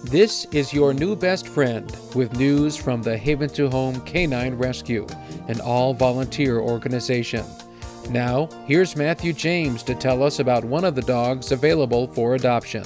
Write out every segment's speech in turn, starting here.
This is your new best friend with news from the Haven to Home Canine Rescue, an all-volunteer organization. Now, here's Matthew James to tell us about one of the dogs available for adoption.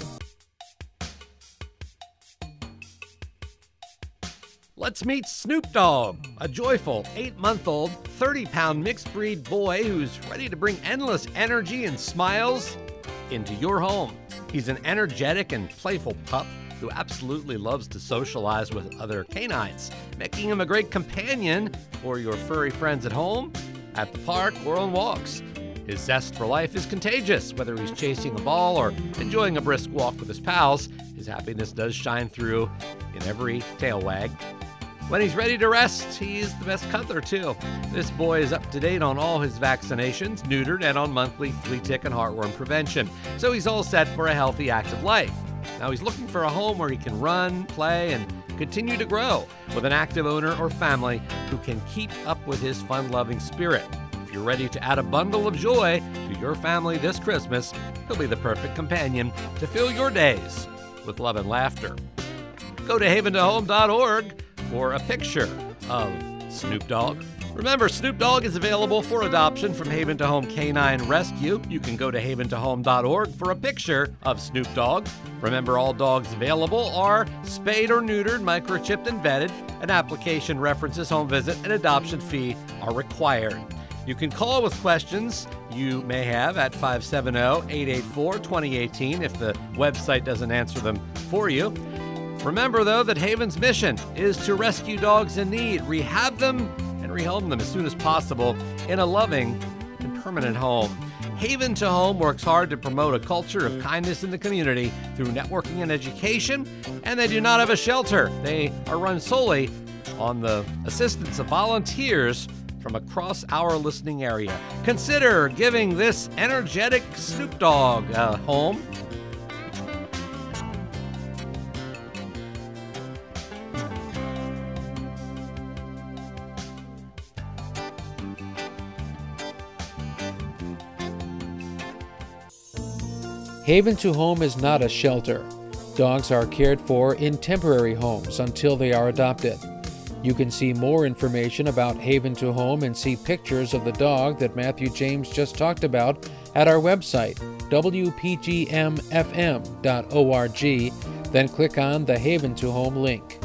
Let's meet Snoop Dogg, a joyful 8-month-old, 30-pound mixed-breed boy who's ready to bring endless energy and smiles into your home. He's an energetic and playful pup who absolutely loves to socialize with other canines, making him a great companion for your furry friends at home, at the park, or on walks. His zest for life is contagious. Whether he's chasing a ball or enjoying a brisk walk with his pals, his happiness does shine through in every tail wag. When he's ready to rest, he's the best cuddler too. This boy is up to date on all his vaccinations, neutered, and on monthly flea, tick, and heartworm prevention. So he's all set for a healthy, active life. Now he's looking for a home where he can run, play, and continue to grow with an active owner or family who can keep up with his fun-loving spirit. If you're ready to add a bundle of joy to your family this Christmas, he'll be the perfect companion to fill your days with love and laughter. Go to haventohome.org for a picture of Snoop Dogg. Remember, Snoop Dogg is available for adoption from Haven to Home Canine Rescue. You can go to haventohome.org for a picture of Snoop Dogg. Remember, all dogs available are spayed or neutered, microchipped, and vetted. An application references home visit and adoption fee are required. You can call with questions you may have at 570-884-2018 if the website doesn't answer them for you. Remember, though, that Haven's mission is to rescue dogs in need, rehab them, and rehome them as soon as possible in a loving and permanent home. Haven to Home works hard to promote a culture of kindness in the community through networking and education, and they do not have a shelter. They are run solely on the assistance of volunteers from across our listening area. Consider giving this energetic Snoop Dogg a home. Haven to Home is not a shelter. Dogs are cared for in temporary homes until they are adopted. You can see more information about Haven to Home and see pictures of the dog that Matthew James just talked about at our website, wpgmfm.org, then click on the Haven to Home link.